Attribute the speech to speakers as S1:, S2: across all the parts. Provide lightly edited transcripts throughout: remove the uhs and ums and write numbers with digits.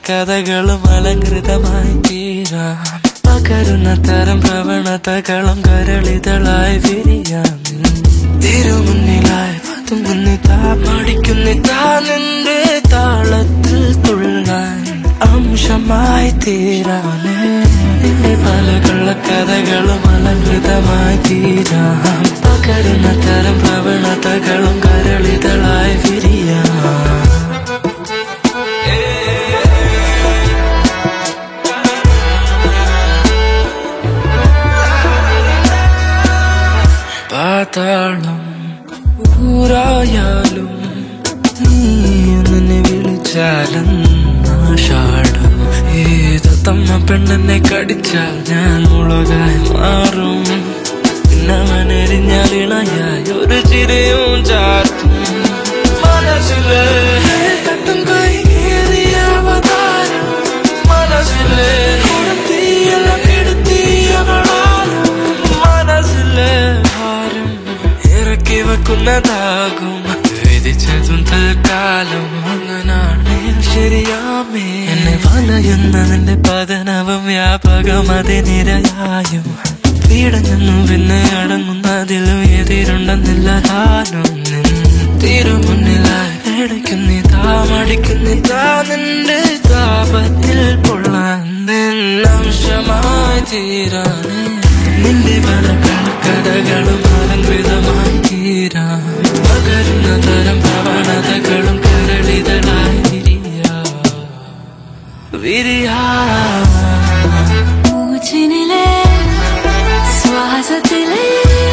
S1: കഥകളും അലങ്കൃതമായി തീരാം. പകരുന്ന തരം പ്രവണതകളും കരളിതളായി വിരിയാം. തിരുമുന്നിലായി പതുങ്ങുന്നിതാ മടിക്കുന്നിതാ നിന്റെ താളത്തിൽ തുള്ളാൻ അംശമായി തീരാനേ. നിന്റെ പല കള്ളക്കഥകളും അലങ്കൃതമായി തീരാം. പകരുന്ന തരം പ്രവണതകളും കരളിതളായി വിരിയാം. പാതാളം ഊരായാലും നീ നിന്നെ വിളിച്ചാലും നാശാടും. ഏത് തമ്മ പെണ്ണെന്നെ കടിച്ചാൽ ഞാൻ മുളകായി മാറും. പിന്നവനെരിഞ്ഞാൽ ഇണയായി ഒരു ചിരിയും ചാർത്തും. മനസ്സിലെ തട്ടും കൈകേറിയ അവതാരം, മനസ്സിലെ തീയെല്ലാം കെടുത്തിയവളാലും മനസ്സിലെ ഭാരം ഇറക്കി വെക്കുന്നതാകും. വിധിച്ചതും തൽക്കാലം അങ്ങനാണ് ശരിയാമേ. എന്നെ വലയുന്നതിന്റെ പതനവും വ്യാപകം അതിനിരയായും. പീഡഞ്ഞെന്നും പിന്നെ അടങ്ങുന്നതിലും എതിരുണ്ടെന്നില്ല താനും. തിരുമുന്നിലായി ഇടയ്ക്കുന്നിതാ മടിക്കുന്നിതാ നിന്റെ താപത്തിൽ പൊള്ളാൻ അംശമായി തീരാനേ. നിന്റെ പല കഥകളും അലങ്കൃതമായി തീരാം. പകരുന്ന തരം പ്രവണതകളും കരളിതളായി വിരിയാ.
S2: മൂച്ചിനിലെ ശ്വാസത്തിലെ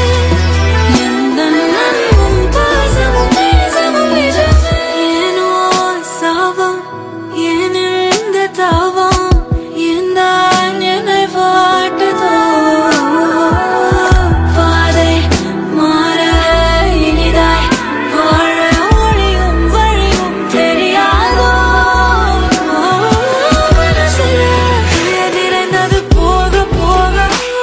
S2: എന്തെന്നും പാസവും നേസവും നിജമേ. ഏനോ സാവം ഏനെന്ത താവം എന്தான் என்னை வாட்டுதோ. பாதை மாற இனிதாய் வாழ ஒளியும் வழியும் தெரியாதோ. மனசில எதிர்ந்தது போக போக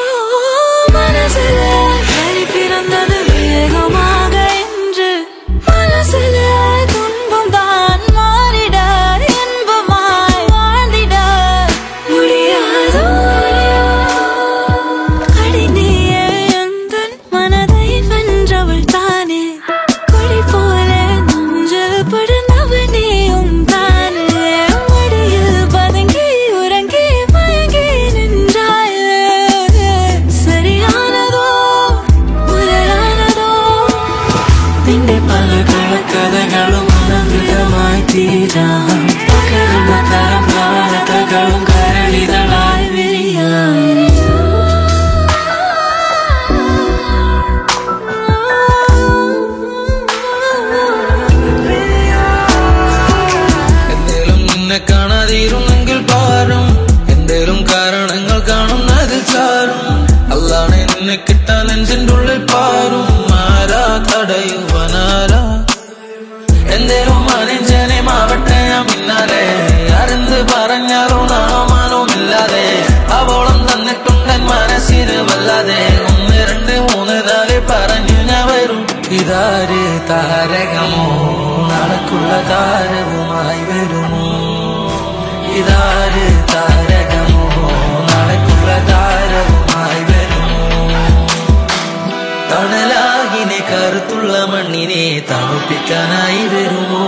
S2: மனசில வழி பிறந்தது வேகமாக என்று. மனசில துன்பம் தான் மாறிட இன்பமாய் வாழ்ந்திட முடியாதோ. கடினியே எந்தன் மனதை வென்றவள் தானே. கொடி போல நெஞ்சில் படுந்தவள் நீயும் தானே. மடியில் பதுங்கி உறங்கி மயங்கி நின்றாயே. சரியானதோ മുതലാണതോ.
S1: നിന്റെ പല കഥകളും അലങ്കൃതമായി തീരാം. പകരുന്ന തരം പ്രവണതകളും കരളിതളായി വിരിയാം. എന്തേലും നിന്നെ കാണാതിരുന്നെങ്കിൽ പാരും. എന്തേലും കാരണങ്ങൾ കാണുന്നതിൽ ചാരും. അല്ലാണെ നിന്നെ കിട്ടാൻ നെഞ്ചിൻ്റെ ഉള്ളിൽ പാരും. ആരാ തടയുവനാരാ? എന്തേലും അനുജനമാവട്ടെ ഞാൻ പിന്നാലെ. ആരെന്ത് പറഞ്ഞാലും നാമാനവുമില്ലാതെ അവോളം തന്നിട്ടുണ്ടൻ മനസ്സിന് വല്ലാതെ. 1 2 3 4 പറഞ്ഞു ഞാൻ വരും. ഇതാര് താരകമോ നടക്കുള്ള താരവുമായി വരുമോ? ഇതാര് താരകമോ നടക്കുള്ള താരവുമായി വരുമോ? തണലാകിനെ കറുത്തുള്ള മണ്ണിനെ തണുപ്പിക്കാനായി വരുമോ?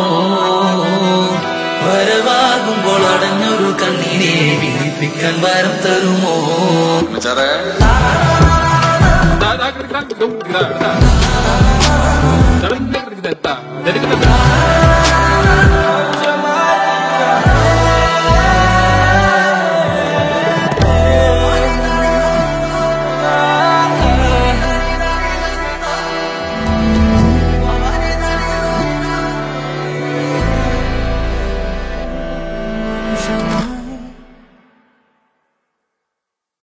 S1: വരവാകുമ്പോൾ അടഞ്ഞൊരു കണ്ണിനെ വിളിപ്പിക്കാൻ വരം തരുമോ?
S3: jadi